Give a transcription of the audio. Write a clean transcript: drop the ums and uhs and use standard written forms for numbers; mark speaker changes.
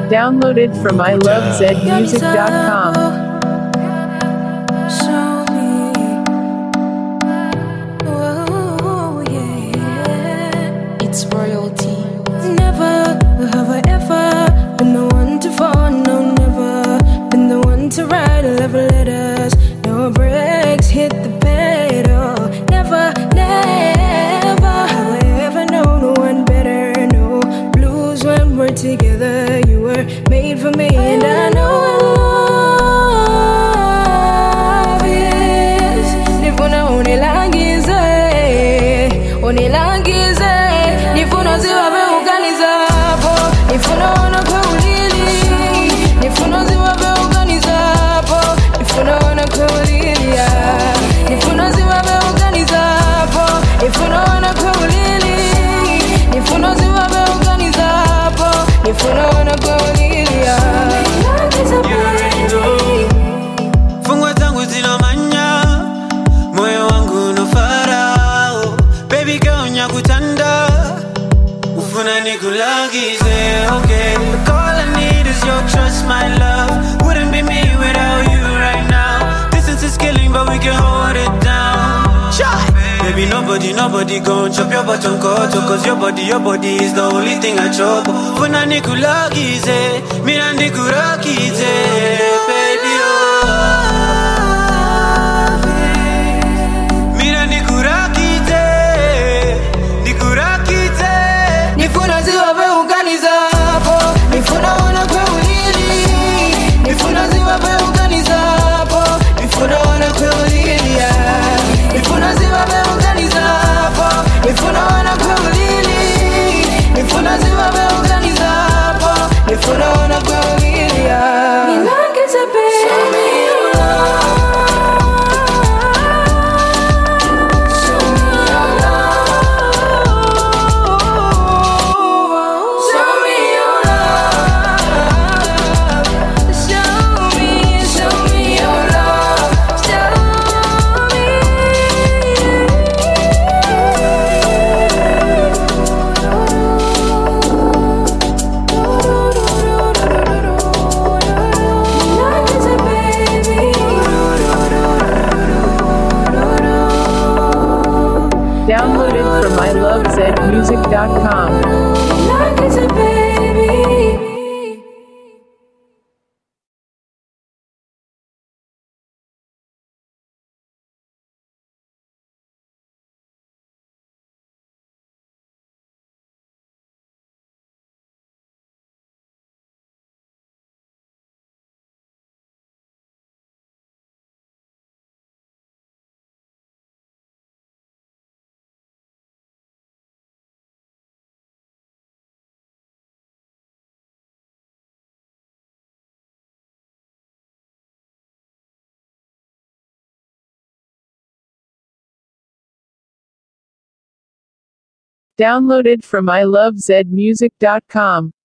Speaker 1: Downloaded from ilovezmusic.com.
Speaker 2: Show me. Oh, yeah. It's royalty. Never have I ever been the one to fall. No, never been the one to write love letters. No breaks, hit the pedal. Never, never have I ever known one better. No blues when we're together. You were made for me, and I know what love is. Nifuna unilangize, unilangize. Nifuna ziwabe uganizapo, nifuna ona kwa ulili. Nifuna ziwabe uganizapo, nifuna ona kwa ulili. Nifuna ziwabe uganizapo, nifuna ona kwa ulili. Nifuna ziwabe uganizapo, nifuna ona kwa ulili.
Speaker 3: Fungwa zangu zinamanya, moyo wangu no farao. Baby girl nyakutanda, ufuna nikulagize, okay. All I need is your trust, my love. Wouldn't be me without you right now. Distance is killing, but we can hold it down. Baby, nobody gon' chop your bottom koto. Cause your body is the only thing I chop. Funa nikulagize, mina nikurakize, baby, oh. Mina nikurakize, nikurakize.
Speaker 2: Nifuna ziwabe uganizapo, nifuna ona kwa ulili. Nifuna ziwabe uganizapo, nifuna ona kwa ulili. Nifuna ziwabe uganizapo, nifuna ona kwa ulili. Nifuna ziwabe uganizapo, nifuna ona kwa ulili. Nilangize baby, show me your love. Show me your love. Show me your love. Show me your love. Show me. Nilangize baby.
Speaker 1: Downloaded from ilovezmusic.com.
Speaker 2: Nilangize baby.
Speaker 1: Downloaded from ilovezmusic.com.